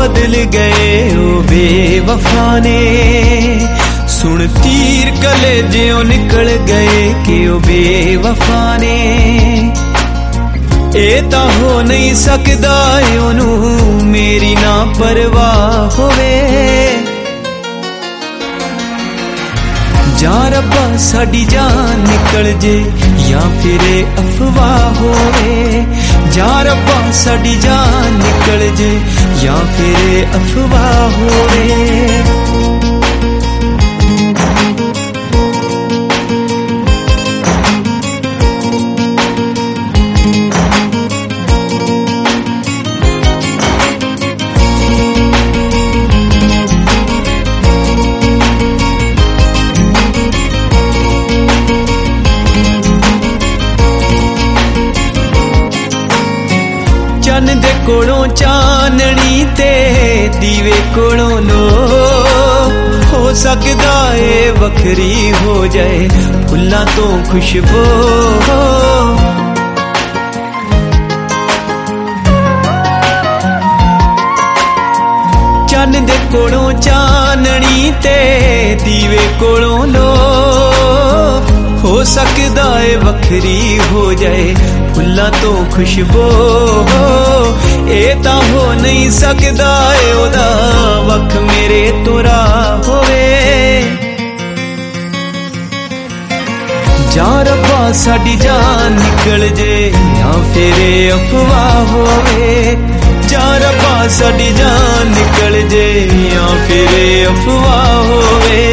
बदल गए ओ बेवफा ने। सुन तीर कलेजों निकल गए कि ओ बेवफा ने। ए तां हो नहीं सकदा ओनू मेरी ना परवाह होवे। जा रब्बा साडी जान निकल जे या फिर अफवाह होवे। जा रब्बा साडी जान निकल जे या फिर अफवाह होवे। चन दे कोलों चाननी ते दीवे कोलों लो। हो सकदा ए वखरी हो जाए फुल्लां तो खुशबू। चन दे कोलों चाननी ते दीवे कोलों लो। हो सकदा ए वखरी हो जाए फुल्लां तो खुशबू। ए तां हो नहीं सकदा ए ओदा वख मेरे तोरा होवे। जा रब्बा साडी जान निकल जे या फिर अफवाह होवे। जा रब्बा साडी जान निकल जे या फिर अफवाह होवे।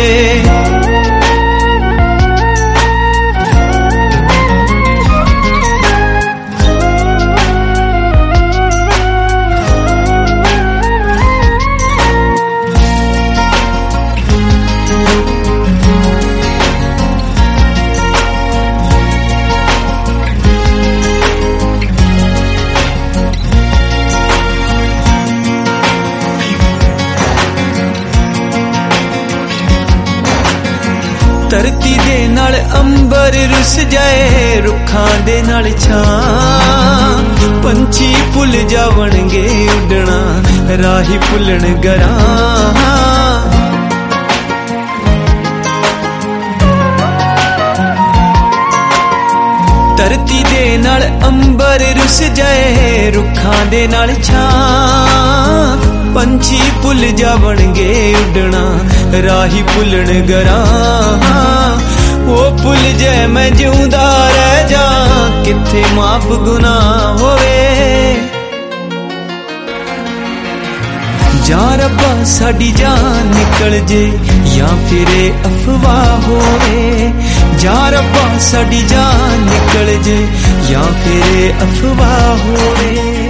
धरती दे नाल अंबर रुस जाए रुखां दे नाल छां। पंछी भुल जावणगे उड़ना राही भुलन गरां। धरती दे नाल अंबर रुस जाए रुखां दे नाल छां। पंछी भुल जावणगे उड़ना राही भुलन गरां। वो भुल जाए मैं जिउंदा रह जा किथे माफ गुनाह होवे। जा रब्बा साडी जान निकल जे या फिर अफवाह होवे। जा रब्बा साडी जान निकल जे या फिर अफवाह होवे।